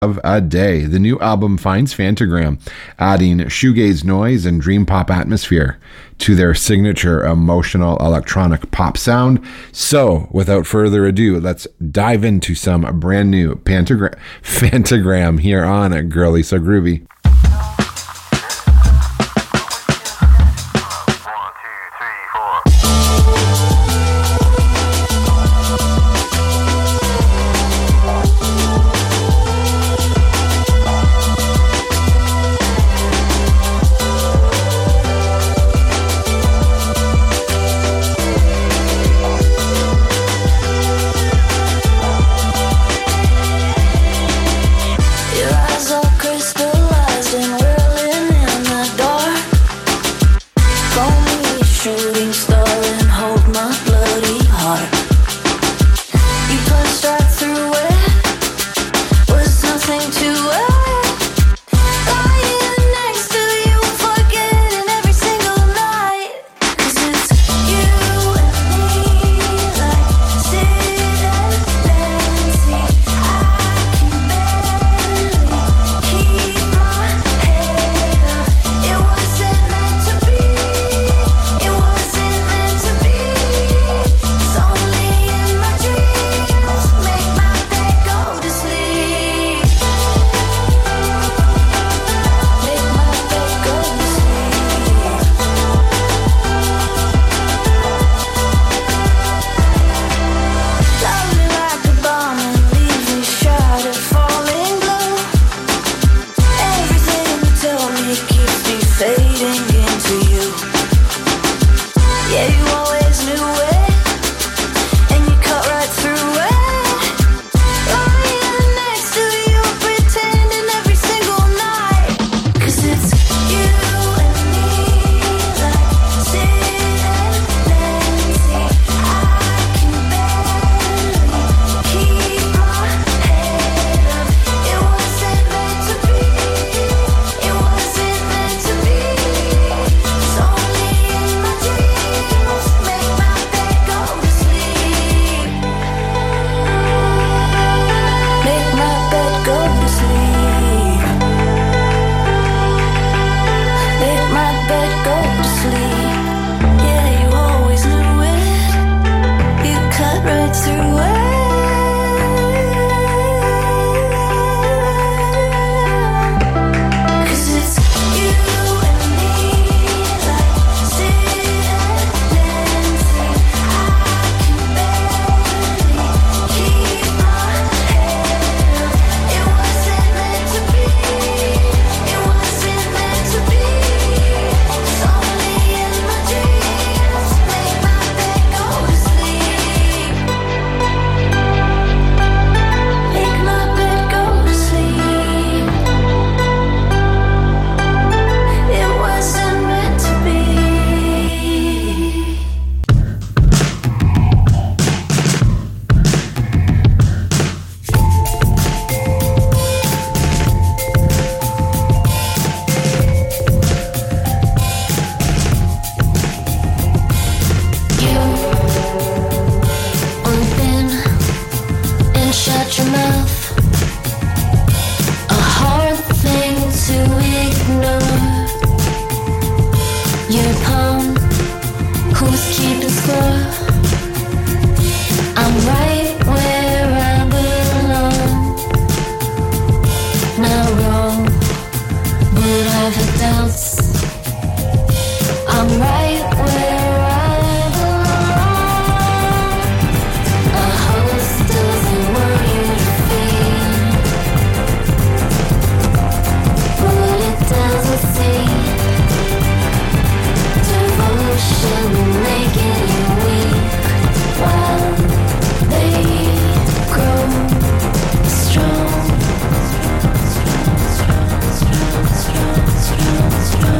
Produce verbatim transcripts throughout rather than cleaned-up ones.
of a Day. The new album finds Phantogram adding shoegaze noise and dream pop atmosphere to their signature emotional electronic pop sound. So, without further ado, let's dive into some brand new Phantogram, Phantogram here on Girly So Groovy. Strong, strong, strong, strong, strong.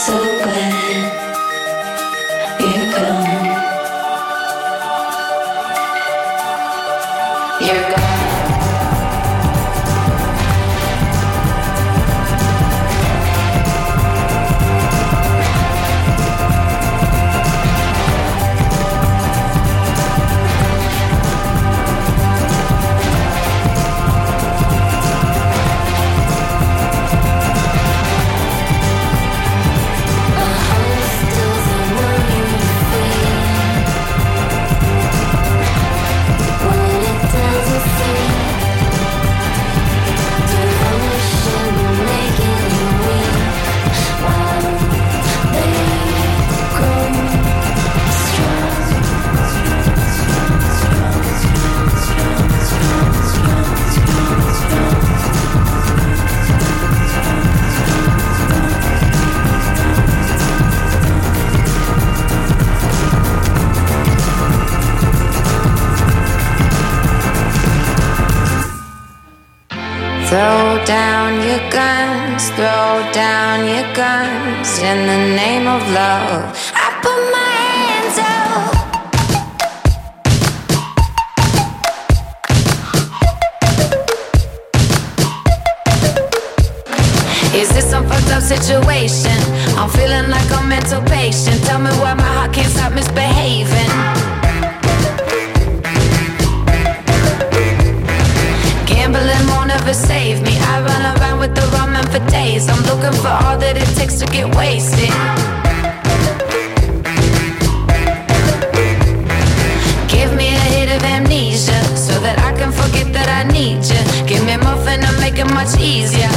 Throw down your guns, throw down your guns in the name of love. I put my hands up. Is this some fucked up situation? I'm feeling like a mental patient. Tell me why my heart can't stop misbehaving. Gambling won't ever save me. I run around with the wrong man for days. I'm looking for all that it takes to get wasted. Give me a hit of amnesia so that I can forget that I need you. Give me muffin to make it much easier.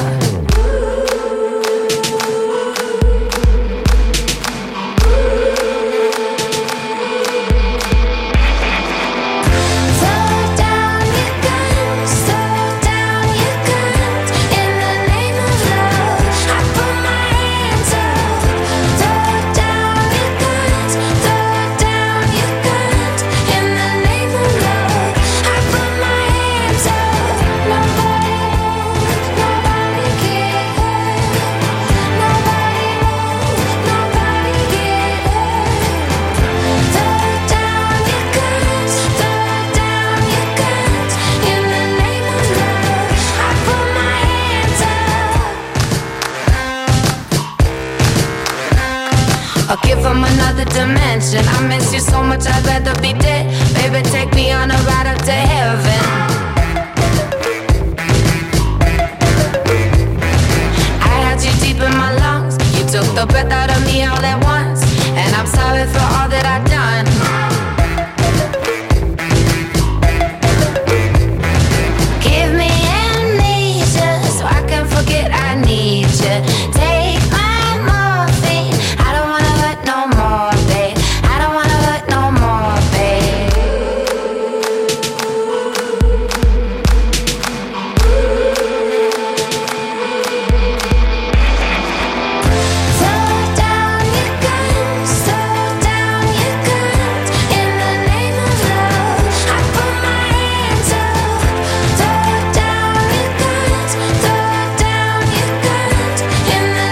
Dimension. I miss you so much, I'd rather be dead. Baby, take me on a ride up to heaven. I had you deep in my lungs. You took the breath out of me all at once. And I'm sorry for all that I've done. Give me amnesia so I can forget I need you. Take my morphine, I don't wanna hurt no more. In the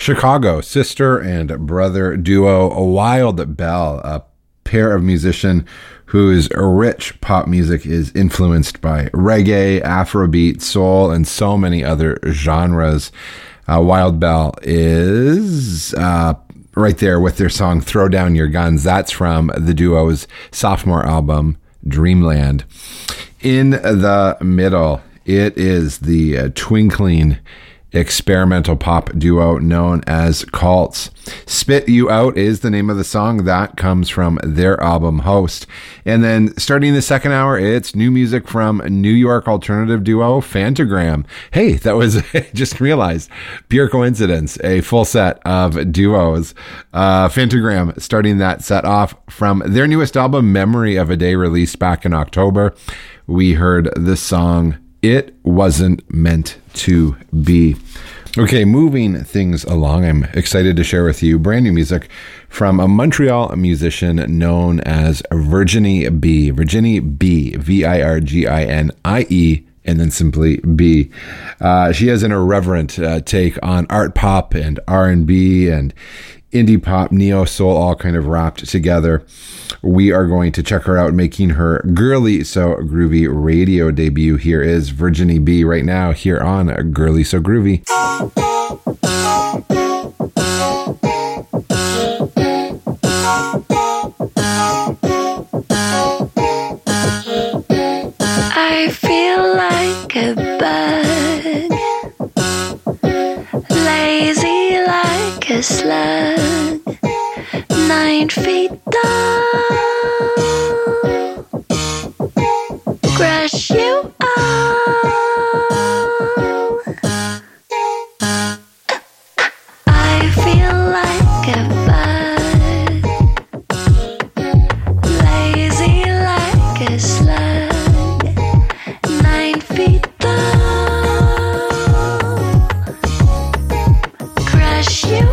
Chicago, sister and brother duo Wild Bell, a pair of musicians whose rich pop music is influenced by reggae, Afrobeat, soul, and so many other genres. Uh, Wild Bell is uh, right there with their song Throw Down Your Guns. That's from the duo's sophomore album, Dreamland. In the middle, it is the uh, twinkling experimental pop duo known as Cults. Spit You Out is the name of the song. That comes from their album Host. And then starting the second hour, it's new music from New York alternative duo Phantogram. Hey, that was, I just realized, pure coincidence, a full set of duos. Uh, Phantogram starting that set off from their newest album, Memory of a Day, released back in October. We heard this song, It Wasn't Meant to Be. Okay, moving things along, I'm excited to share with you brand new music from a Montreal musician known as Virginie B. Virginie B. V I R G I N I E, and then simply B. Uh, she has an irreverent uh, take on art pop and R and B and indie pop, neo soul, all kind of wrapped together. We are going to check her out, making her Girly So Groovy radio debut. Here is Virginie B right now here on Girly So Groovy. I feel like a bug, lazy like a slug, nine feet tall, crush you all. I feel like a bug, lazy like a slug, nine feet tall, crush you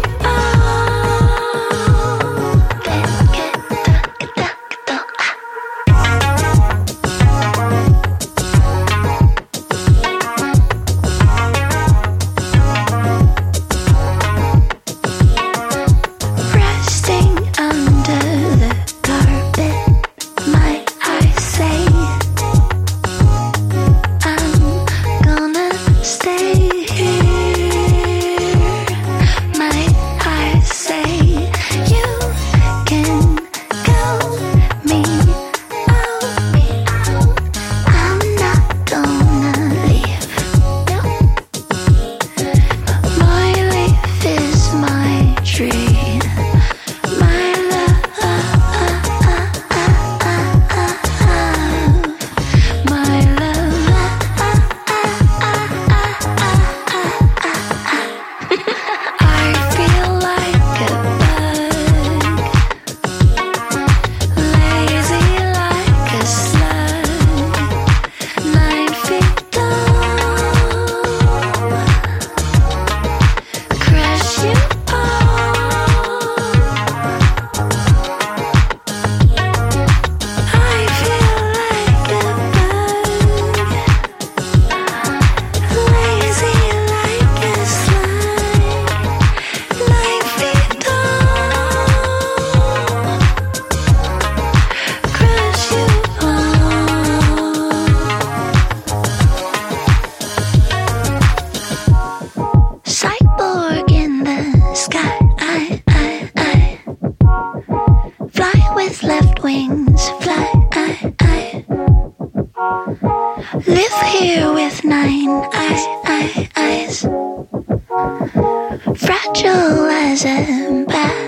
fragile as a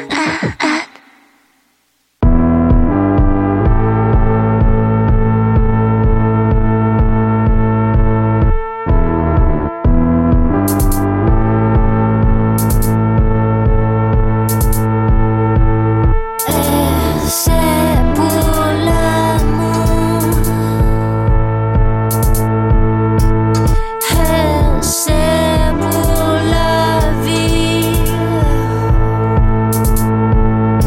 bat. C'est pour la vie.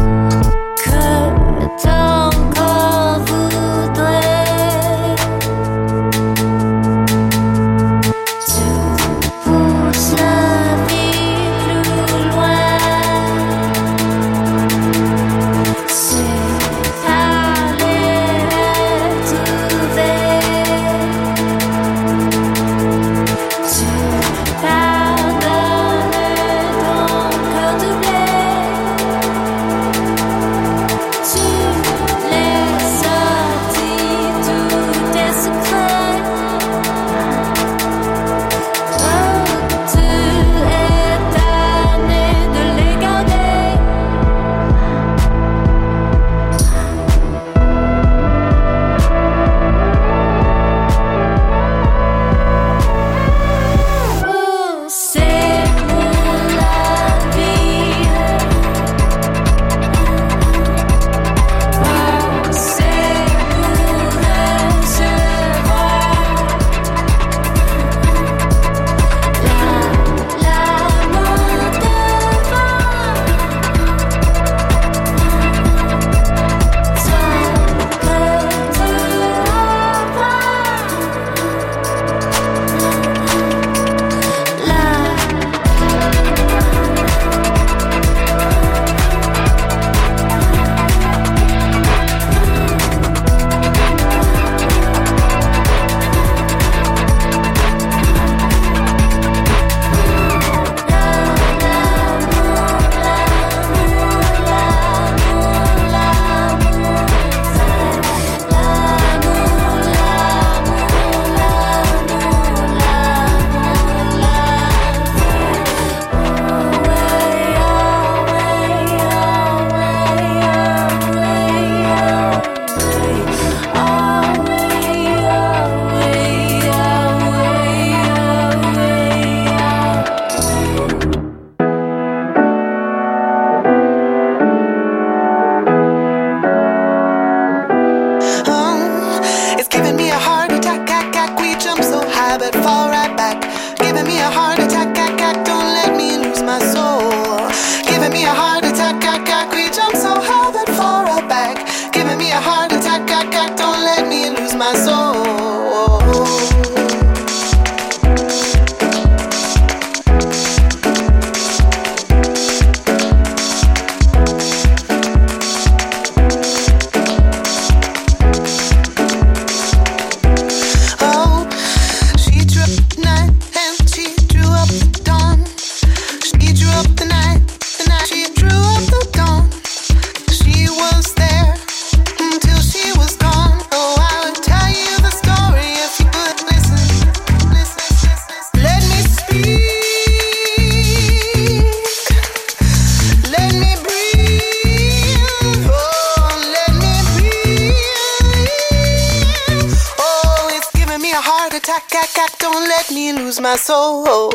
let me lose my soul.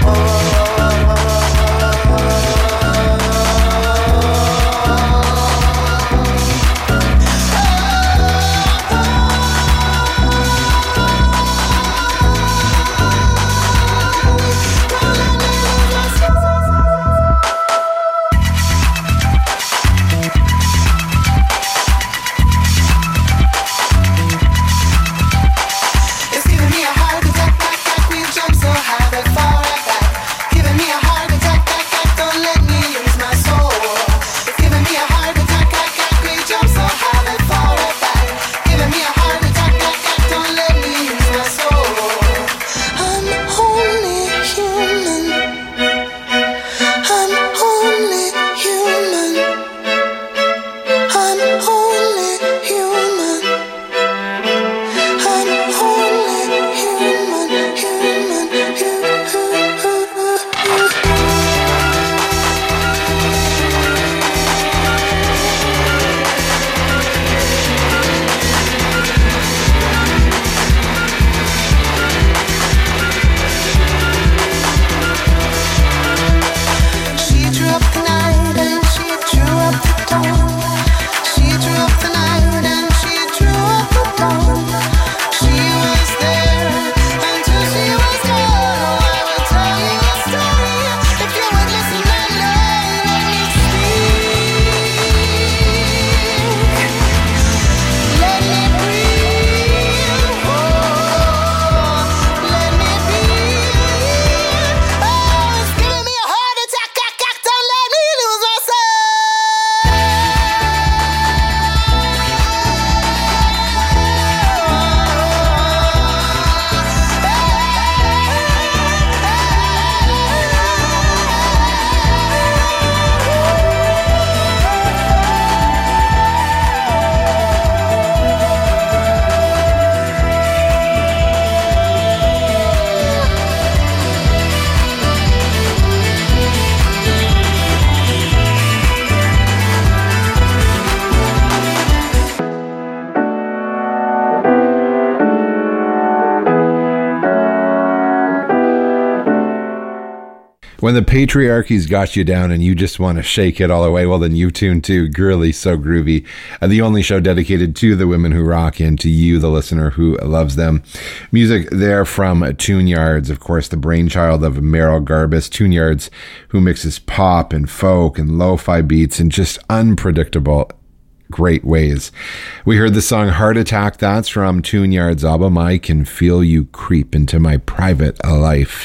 When the patriarchy's got you down and you just want to shake it all away, well, then you tune to Girly So Groovy, uh, the only show dedicated to the women who rock and to you, the listener who loves them. Music there from Tune Yards, of course, the brainchild of Merrill Garbus. Tune Yards, who mixes pop and folk and lo-fi beats in just unpredictable, great ways. We heard the song Heart Attack. That's from Tune Yards' album, I Can Feel You Creep Into My Private Life.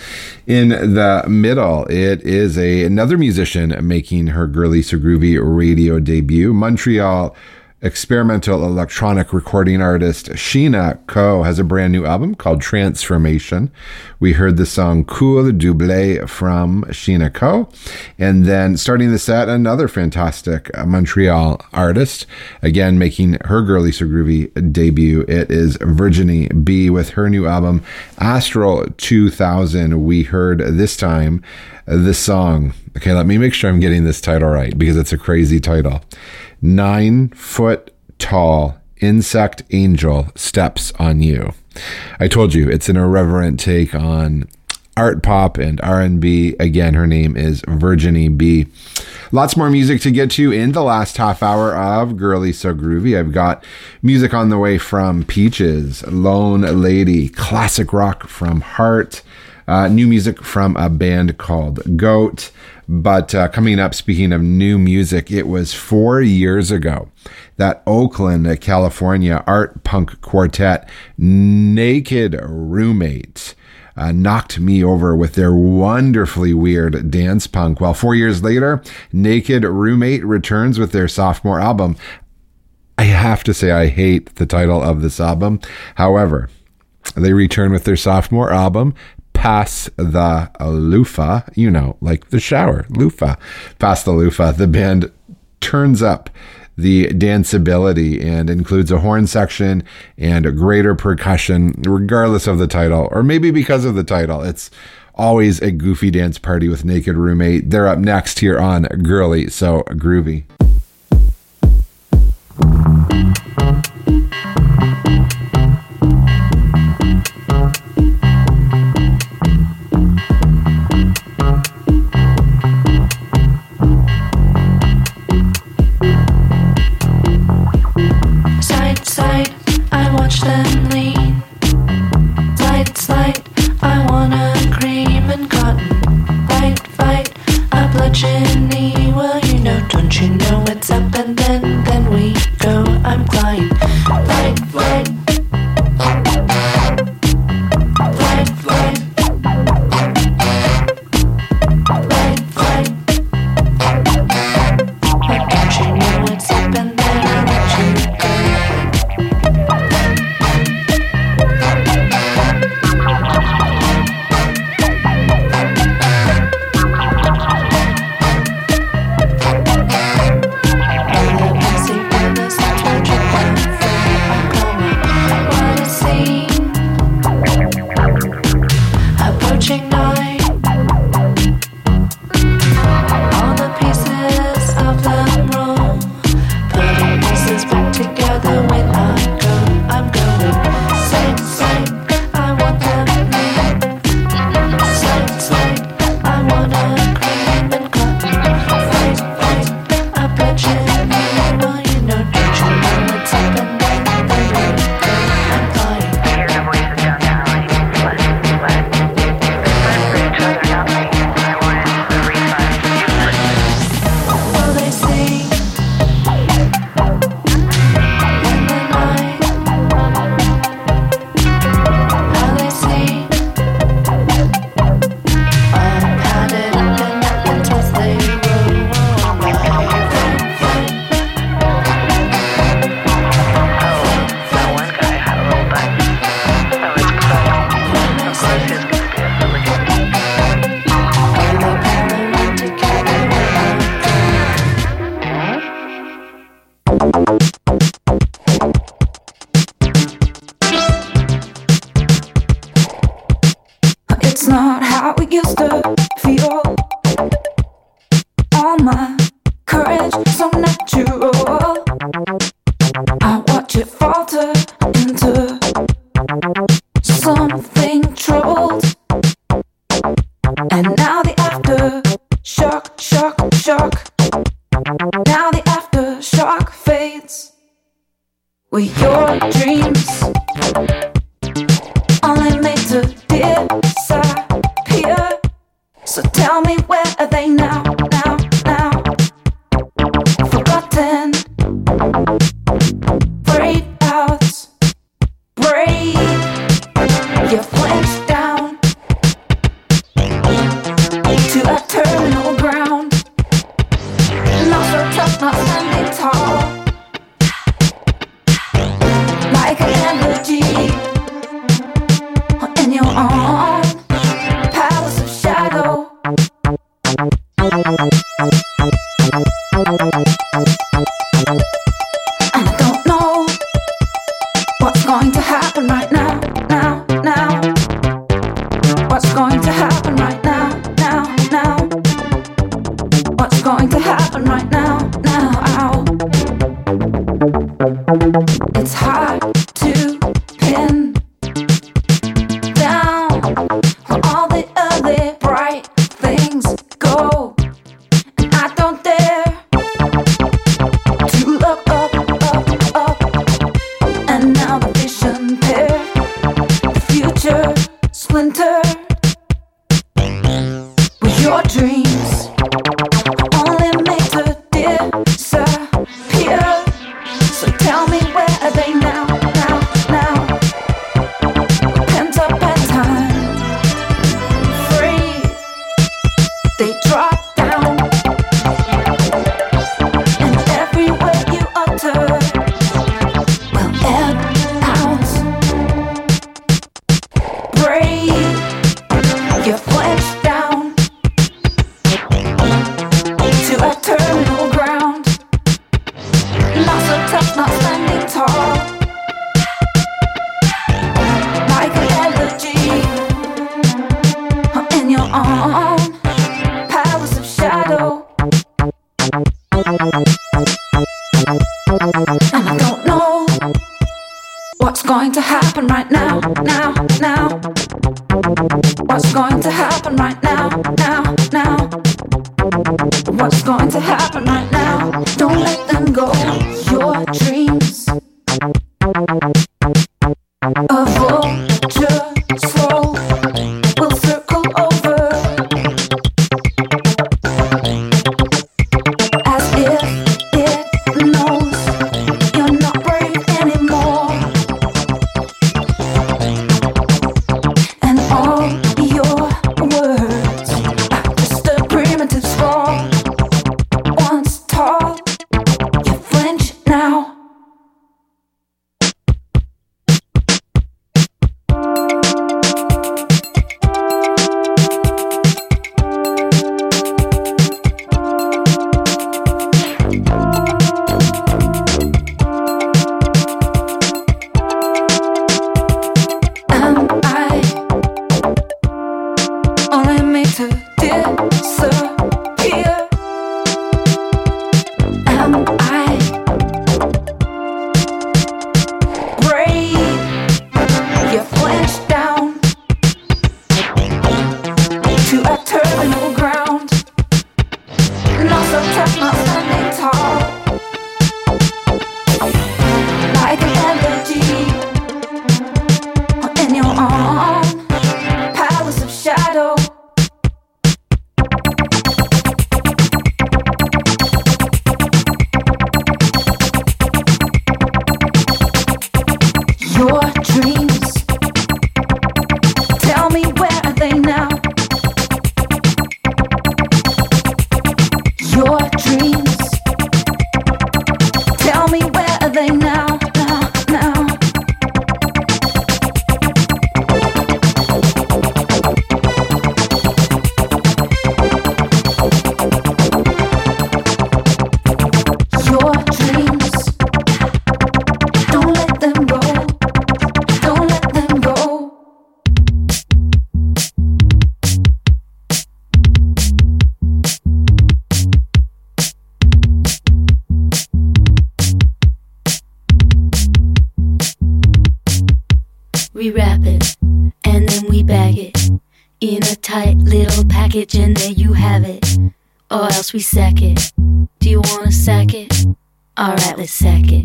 In the middle, it is a another musician making her Girly So Groovy radio debut. Montreal experimental electronic recording artist Sheena Ko has a brand new album called Transformation. We heard the song Cool Double from Sheena Ko. And then starting the set, another fantastic Montreal artist, again making her Girly So Groovy debut. It is Virginie B with her new album Astral two thousand. We heard this time the song, okay, let me make sure I'm getting this title right because it's a crazy title. Nine foot tall insect angel steps on you. I told you it's an irreverent take on art pop and R and B. Again, her name is Virginie B. Lots more music to get to in the last half hour of Girly So Groovy. I've got music on the way from Peaches, Lone Lady, classic rock from Heart, uh, new music from a band called Goat. But uh, coming up, speaking of new music, it was four years ago that Oakland, California art punk quartet Naked Roommate uh, knocked me over with their wonderfully weird dance punk. Well, four years later, Naked Roommate returns with their sophomore album. I have to say I hate the title of this album. However, they return with their sophomore album, Pass the Loofah, you know, like the shower, loofah. Pass the Loofah. The band turns up the danceability and includes a horn section and a greater percussion, regardless of the title, or maybe because of the title. It's always a goofy dance party with Naked Roommate. They're up next here on Girly So Groovy. me to disappear. Am I brave? You flinch down to a terminal ground. Not so tough, not standing tall, like an elegy in your arm. Palace of shadow. Your dreams, tell me where are they now? Your dreams, tell me where are they now, now, now? Your dreams, don't let them go, don't let them go. We wrap it, and then we bag it in a tight little package, and there you have it. Or else we sack it. Do you wanna sack it? Alright, let's sack it.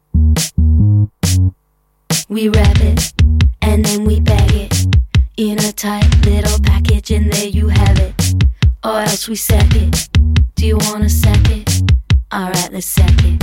We wrap it, and then we bag it in a tight little package, and there you have it. Or else we sack it. Do you wanna sack it? Alright, let's sack it.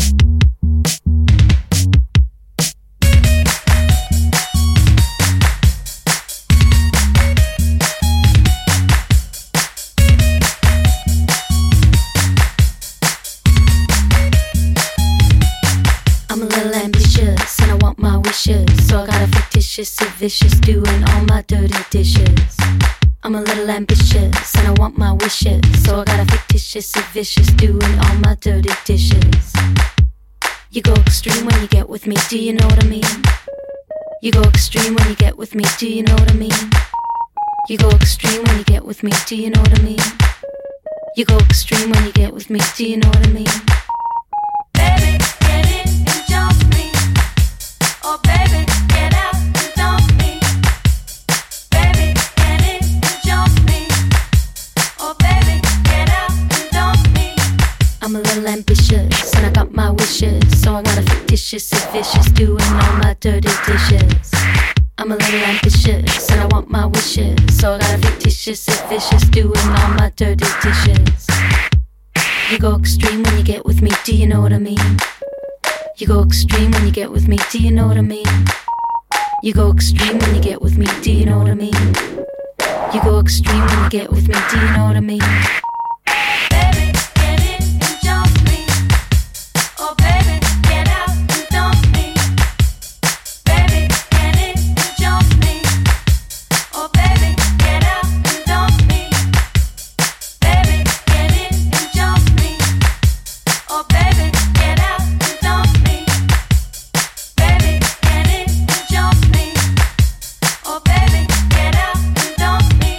I'm a little ambitious and I want my wishes, so I got a fictitious and vicious doing all my dirty dishes. I'm a little ambitious and I want my wishes, so I got a fictitious and vicious doing all my dirty dishes. You go extreme when you get with me, do you know what I mean? You go extreme when you get with me, do you know what I mean? You go extreme when you get with me, do you know what I mean? You go extreme when you get with me, do you know what I mean? Baby, get in and jump me. Oh baby, get out and dump me. Baby, get in and jump me. Oh baby, get out and dump me. I'm a little ambitious and I got my wishes, so I got a fictitious and vicious doing all my dirty dishes. I'm a little ambitious and I want my wishes, so I got a fictitious and vicious doing all my dirty dishes. You go extreme when you get with me, do you know what I mean? You go extreme when you get with me, do you know what I mean? You go extreme when you get with me, do you know what I mean? You go extreme when you get with me, do you know what I mean? Baby, get in and jump me. Oh baby, get out and dump me. Baby, get in and jump me. Oh baby, get out and dump me. Baby, get in and jump me. Oh baby, get out and dump me. Baby, get in and jump me. Oh baby, get out and dump me.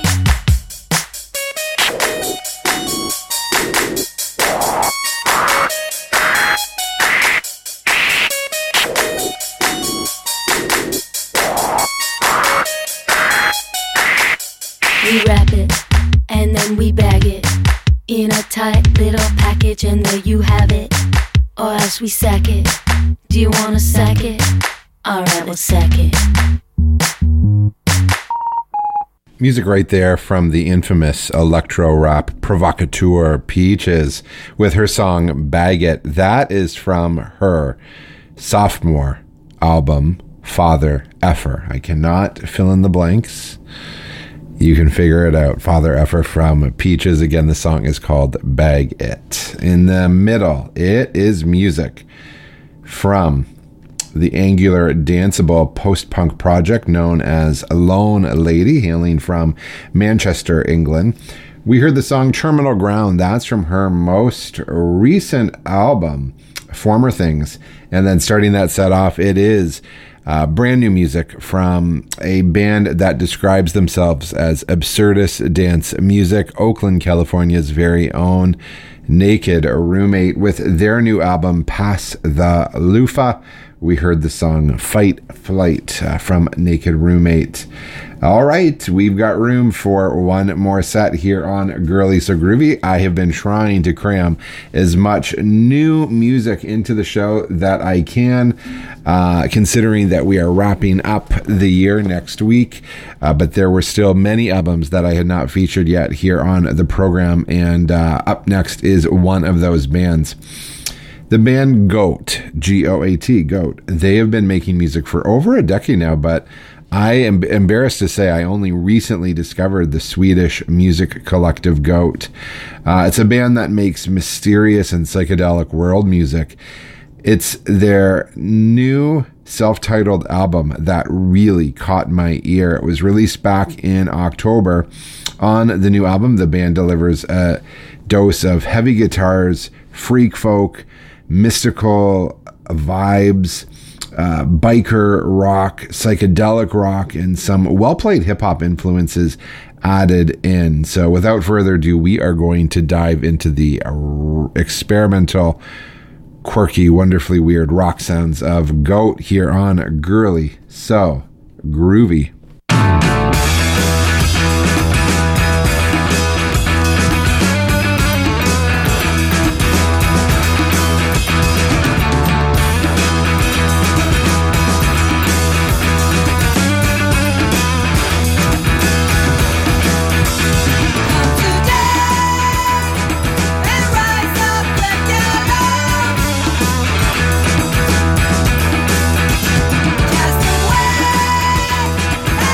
We wrap it, and then we bag it in a tight little package, and there you have it. Or else we sack it. Do you wanna sack it? Alright, we'll sack it. Music right there from the infamous electro rap provocateur Peaches with her song Bag It. That is from her sophomore album, Father Effer. I cannot fill in the blanks. You can figure it out. Father Effer from Peaches. Again, the song is called Bag It. In the middle, it is music from the angular danceable post-punk project known as Lone Lady, hailing from Manchester, England. We heard the song Terminal Ground. That's from her most recent album, Former Things. And then starting that set off, it is Uh, brand new music from a band that describes themselves as absurdist dance music, Oakland, California's very own Naked Roommate, with their new album, Pass the Loofah. We heard the song Fight Flight uh, from Naked Roommate. All right, we've got room for one more set here on Girly So Groovy. I have been trying to cram as much new music into the show that I can, uh, considering that we are wrapping up the year next week. Uh, but there were still many albums that I had not featured yet here on the program. And uh, up next is one of those bands. The band Goat, G O A T, Goat. They have been making music for over a decade now, but I am embarrassed to say I only recently discovered the Swedish music collective Goat. Uh, it's a band that makes mysterious and psychedelic world music. It's their new self-titled album that really caught my ear. It was released back in October. On the new album, the band delivers a dose of heavy guitars, freak folk, mystical vibes, uh, biker rock, psychedelic rock, and some well-played hip-hop influences added in. So without further ado, we are going to dive into the uh, experimental, quirky, wonderfully weird rock sounds of Goat here on Girly So Groovy. Cast away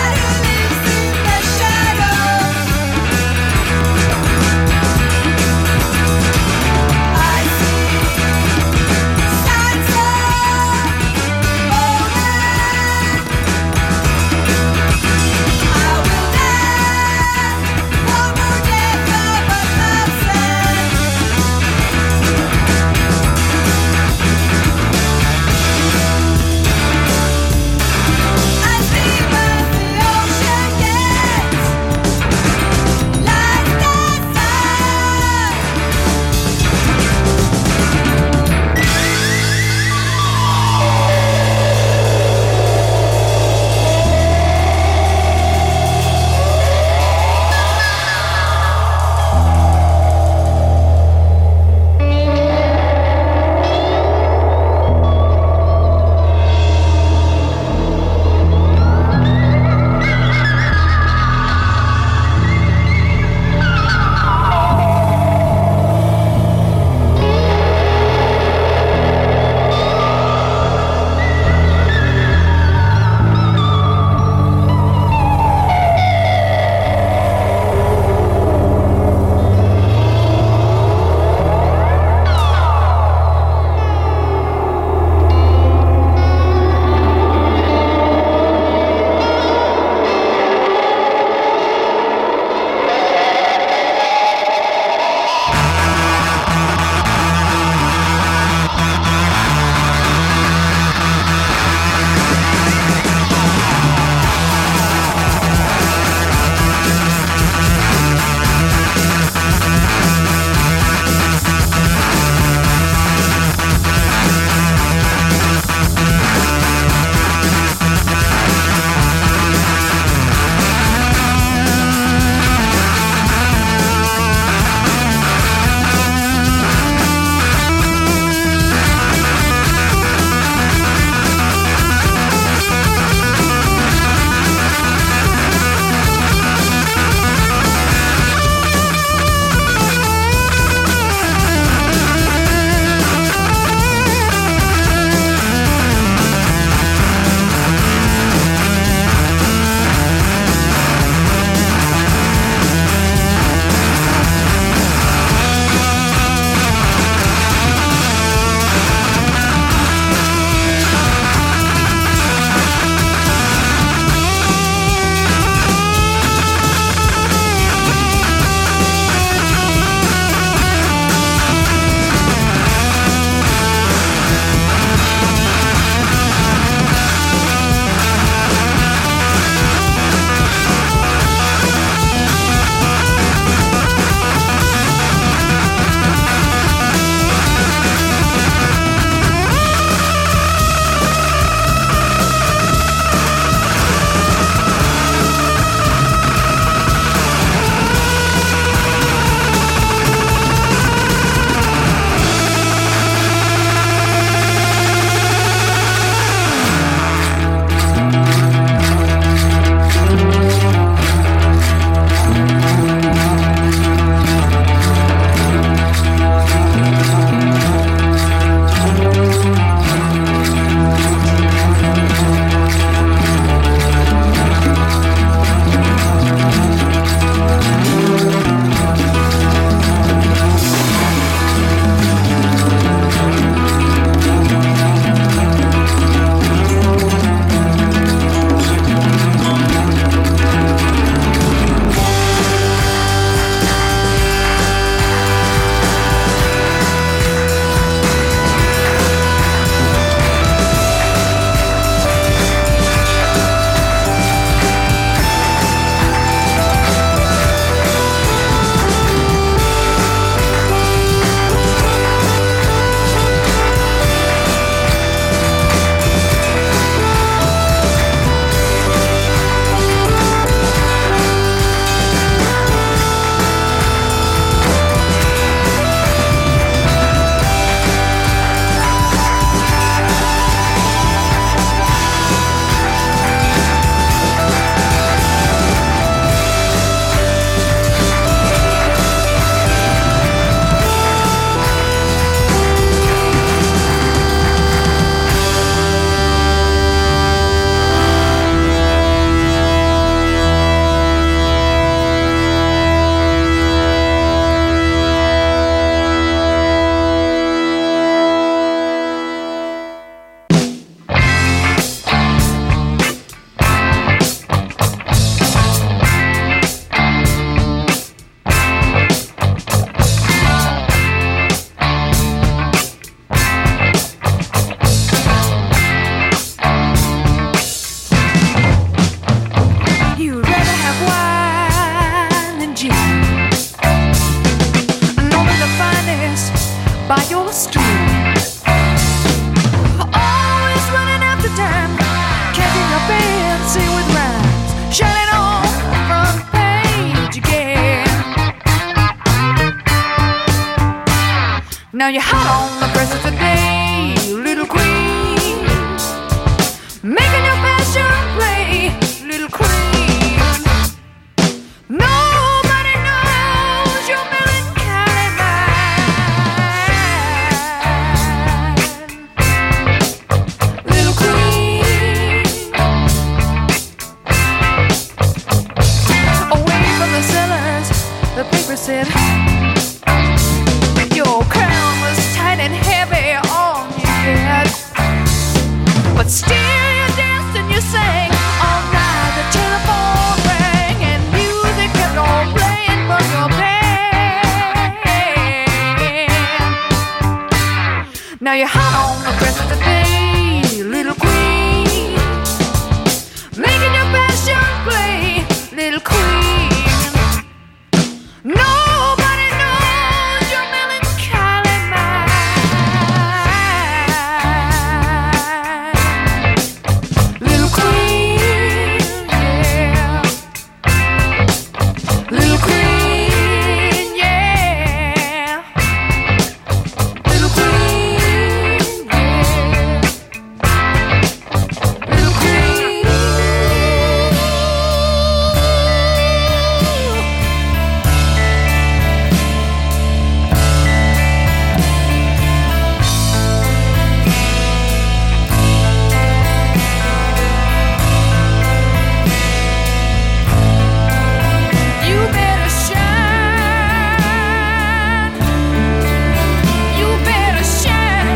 by your stool. Always running after time, catching up and sing with rhymes, shining on the front page again. Now you're hot on the press of the day, little queen, making your passion play, little queen. Nobody knows your melancholy mind, little queen. Away from the cellars, the paper said your crown was tight and heavy on your head, but still you danced and you sang all night. The telephone rang and music kept on playing from your pen. Now you're hot on the rest of the day, little queen, making your passion play, little queen. Nobody knows your melancholy mind, little queen, yeah. Little queen, yeah. Little queen, yeah. Little queen. You better shine. You better shine.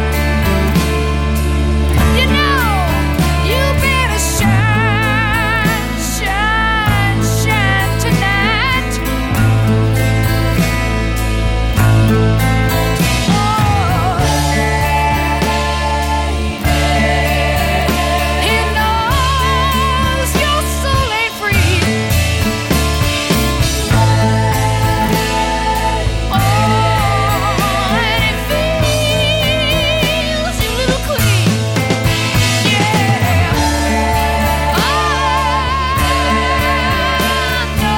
You know, you better shine, shine, shine tonight. He knows your soul ain't free. Oh, and it feels you, little queen. Yeah. Oh, no.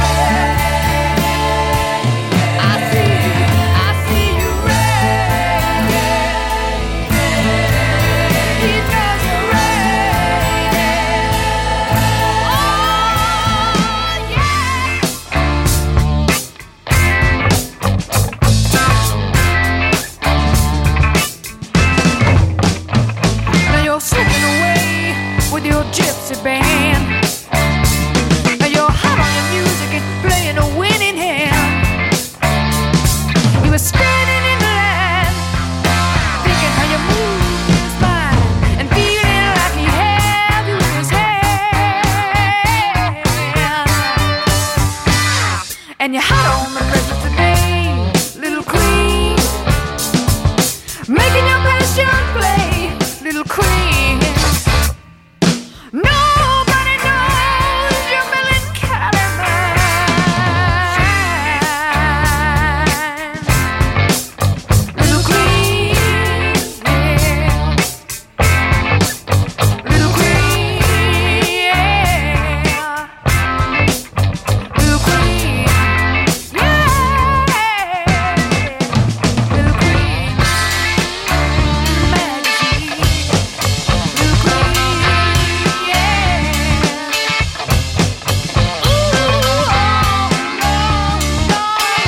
I see you, I see you red. He knows you're red. Oh, yeah. Now you're slipping away with your gypsy band. Now you're hot on your music and playing a winning hand. You were standing in the line, thinking how you moved in his mind and feeling like he had you in his hand. And you're hot on the rest of the day, little queen, making your passion play, little queen. Nobody knows your melancholy mind, little queen, yeah. Little queen, yeah. Little queen, yeah. Little queen, magazine. Little queen, yeah. Ooh, oh, no, no.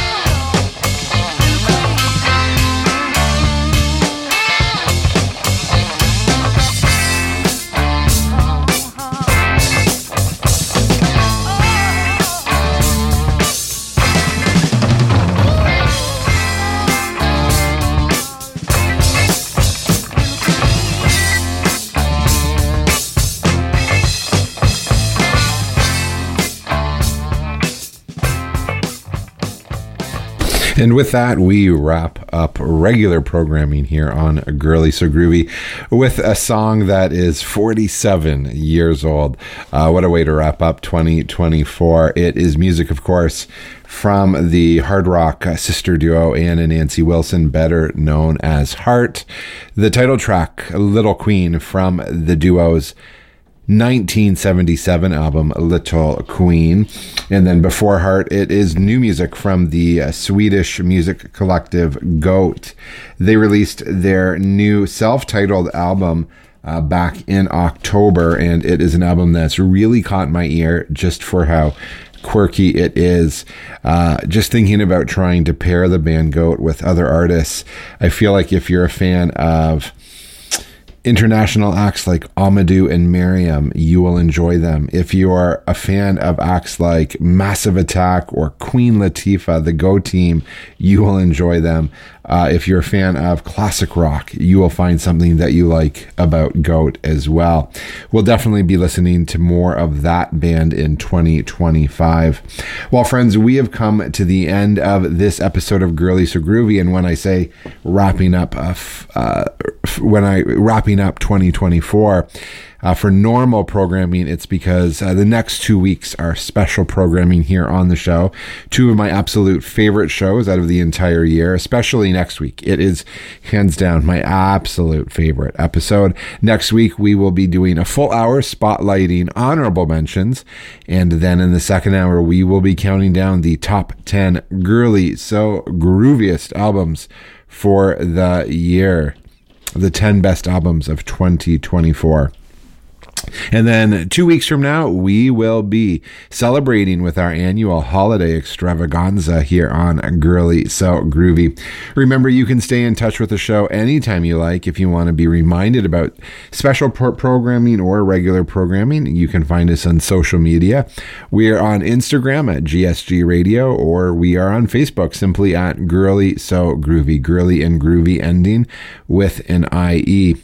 And with that, we wrap up regular programming here on Girly So Groovy with a song that is forty-seven years old. Uh, what a way to wrap up twenty twenty-four. It is music, of course, from the hard rock uh, sister duo Ann and Nancy Wilson, better known as Heart. The title track, Little Queen, from the duo's nineteen seventy-seven album Little Queen. And then before Heart, it is new music from the uh, Swedish music collective Goat. They released their new self-titled album uh, back in October, and it is an album that's really caught my ear just for how quirky it is. Uh, just thinking about trying to pair the band Goat with other artists, I feel like if you're a fan of international acts like Amadou and Miriam, you will enjoy them. If you are a fan of acts like Massive Attack or Queen Latifah, the Go Team, you will enjoy them. Uh, if you're a fan of classic rock, you will find something that you like about Goat as well. We'll definitely be listening to more of that band in twenty twenty-five. Well, friends, we have come to the end of this episode of Girly So Groovy, and when I say wrapping up, uh, f- uh, f- when I wrapping up twenty twenty-four, Uh, for normal programming, it's because uh, the next two weeks are special programming here on the show. Two of my absolute favorite shows out of the entire year, especially next week. It is hands down my absolute favorite episode. Next week, we will be doing a full hour spotlighting honorable mentions. And then in the second hour, we will be counting down the top ten girly, so grooviest albums for the year. The ten best albums of twenty twenty-four. And then two weeks from now, we will be celebrating with our annual holiday extravaganza here on Girly So Groovy. Remember, you can stay in touch with the show anytime you like. If you want to be reminded about special pro- programming or regular programming, you can find us on social media. We are on Instagram at G S G Radio, or we are on Facebook simply at Girly So Groovy. Girly and Groovy ending with an I E.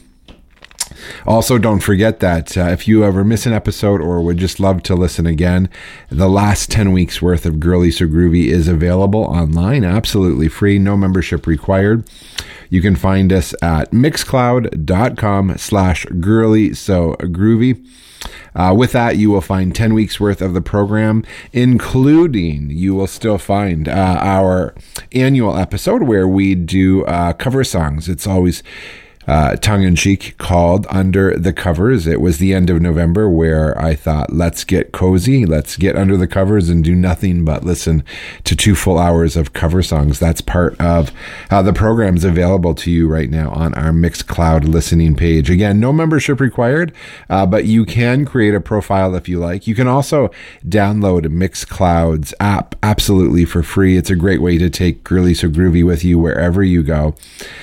Also, don't forget that uh, if you ever miss an episode or would just love to listen again, the last ten weeks worth of Girly So Groovy is available online, absolutely free, no membership required. You can find us at mixcloud.com slash girly so groovy. Uh, with that, you will find ten weeks worth of the program, including you will still find uh, our annual episode where we do uh, cover songs. It's always Uh, tongue-in-cheek called Under the Covers. It was the end of November where I thought, let's get cozy, let's get under the covers and do nothing but listen to two full hours of cover songs. That's part of uh, the programs available to you right now on our Mixcloud listening page. Again, no membership required, uh, but you can create a profile if you like. You can also download Mixcloud's app absolutely for free. It's a great way to take Girly So Groovy with you wherever you go.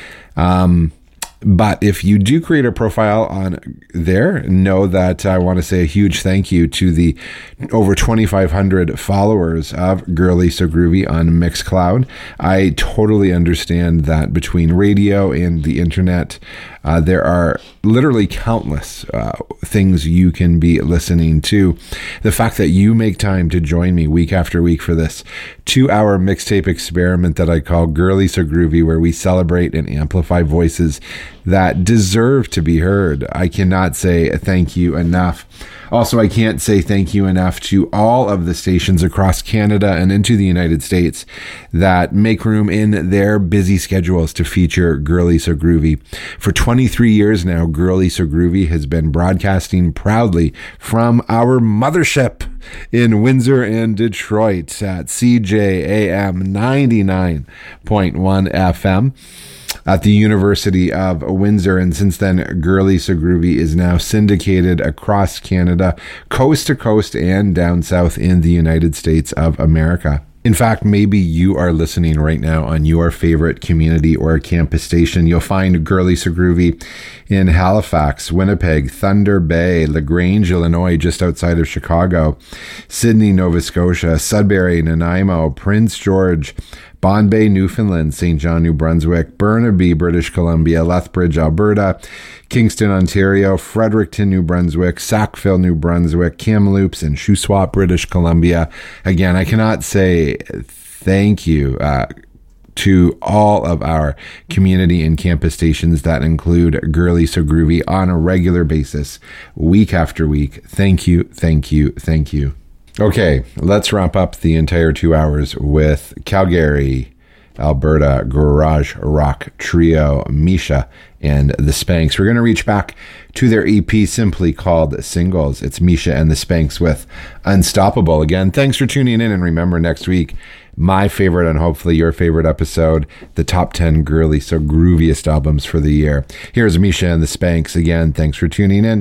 Um... But if you do create a profile on there, know that I want to say a huge thank you to the over twenty-five hundred followers of Girly So Groovy on Mixcloud. I totally understand that between radio and the internet, uh, there are literally countless uh, things you can be listening to. The fact that you make time to join me week after week for this two-hour mixtape experiment that I call Girly So Groovy, where we celebrate and amplify voices that deserve to be heard. I cannot say thank you enough. Also, I can't say thank you enough to all of the stations across Canada and into the United States that make room in their busy schedules to feature Girly So Groovy. For twenty-three years now, Girly So Groovy has been broadcasting proudly from our mothership in Windsor and Detroit at C J A M ninety-nine point one F M. At the University of Windsor, and since then, Girly So Groovy is now syndicated across Canada, coast to coast and down south in the United States of America. In fact, maybe you are listening right now on your favorite community or campus station. You'll find Girly So Groovy in Halifax, Winnipeg, Thunder Bay, LaGrange, Illinois, just outside of Chicago, Sydney, Nova Scotia, Sudbury, Nanaimo, Prince George, Bonbay, Newfoundland, Saint John, New Brunswick, Burnaby, British Columbia, Lethbridge, Alberta, Kingston, Ontario, Fredericton, New Brunswick, Sackville, New Brunswick, Kamloops, and Shuswap, British Columbia. Again, I cannot say thank you uh, to all of our community and campus stations that include Girly So Groovy on a regular basis, week after week. Thank you, thank you, thank you. Okay, let's wrap up the entire two hours with Calgary, Alberta garage rock trio Misha and the Spanks. We're going to reach back to their E P simply called Singles. It's Misha and the Spanks with Unstoppable. Again, thanks for tuning in, and remember, next week, my favorite and hopefully your favorite episode, the top ten girly, so grooviest albums for the year. Here's Misha and the Spanks again. Thanks for tuning in.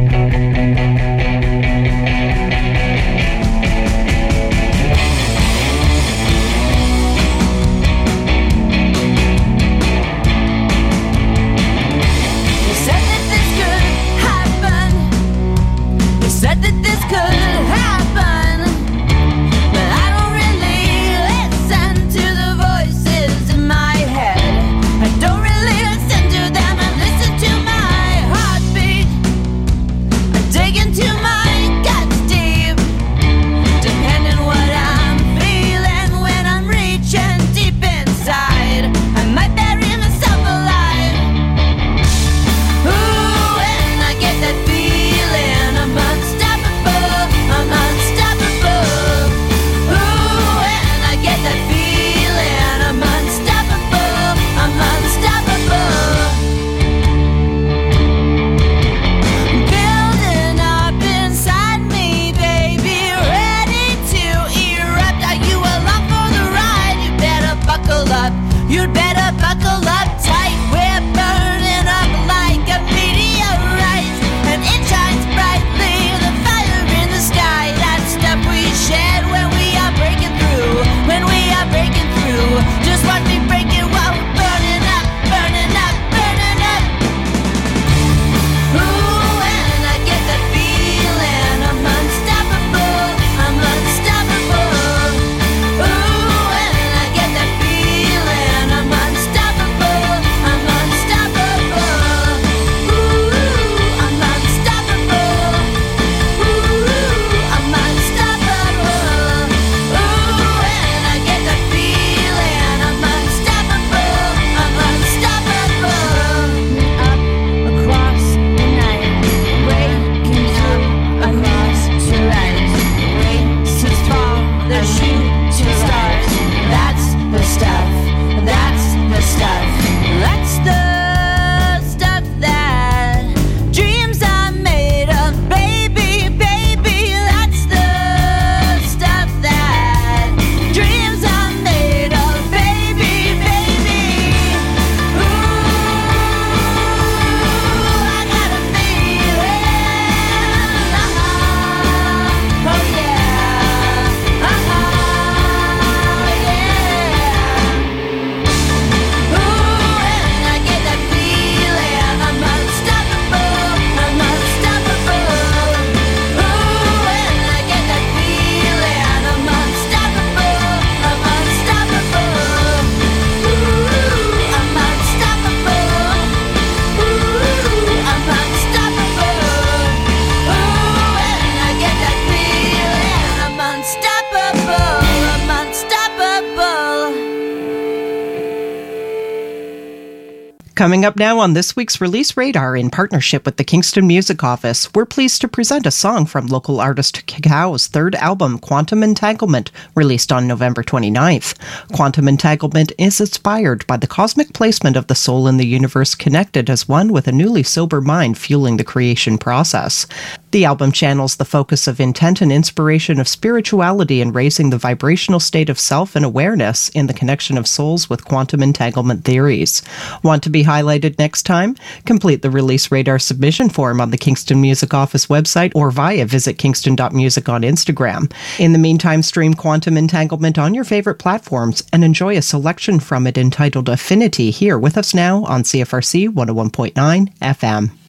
Coming up now on this week's Release Radar, in partnership with the Kingston Music Office, we're pleased to present a song from local artist Cacao's third album, Quantum Entanglement, released on November twenty-ninth. Quantum Entanglement is inspired by the cosmic placement of the soul in the universe, connected as one with a newly sober mind fueling the creation process. The album channels the focus of intent and inspiration of spirituality in raising the vibrational state of self and awareness in the connection of souls with quantum entanglement theories. Want to be highlighted next time? Complete the Release Radar submission form on the Kingston Music Office website or via visit kingston dot music on Instagram. In the meantime, stream Quantum Entanglement on your favorite platforms and enjoy a selection from it entitled Affinity here with us now on C F R C one oh one point nine F M.